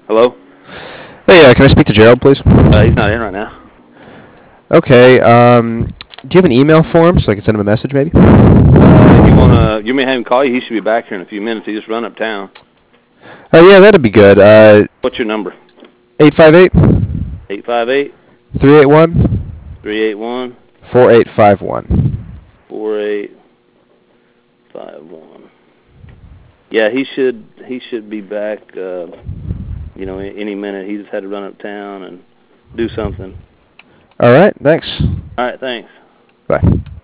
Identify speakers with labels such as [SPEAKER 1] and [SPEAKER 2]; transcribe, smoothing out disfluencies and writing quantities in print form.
[SPEAKER 1] Hello?
[SPEAKER 2] Hey, can I speak to Gerald, please?
[SPEAKER 1] He's not in right now.
[SPEAKER 2] Okay. Do you have an email for him so I can send him a message, maybe?
[SPEAKER 1] You may have him call you. He should be back here in a few minutes. He just run uptown.
[SPEAKER 2] Yeah, that'd be good.
[SPEAKER 1] What's your number?
[SPEAKER 2] 858
[SPEAKER 1] 858
[SPEAKER 2] 381
[SPEAKER 1] 381
[SPEAKER 2] 4851.
[SPEAKER 1] 4851. Yeah, he should be back. Any minute. He just had to run uptown and do something.
[SPEAKER 2] All right, thanks.
[SPEAKER 1] All right, thanks.
[SPEAKER 2] Bye.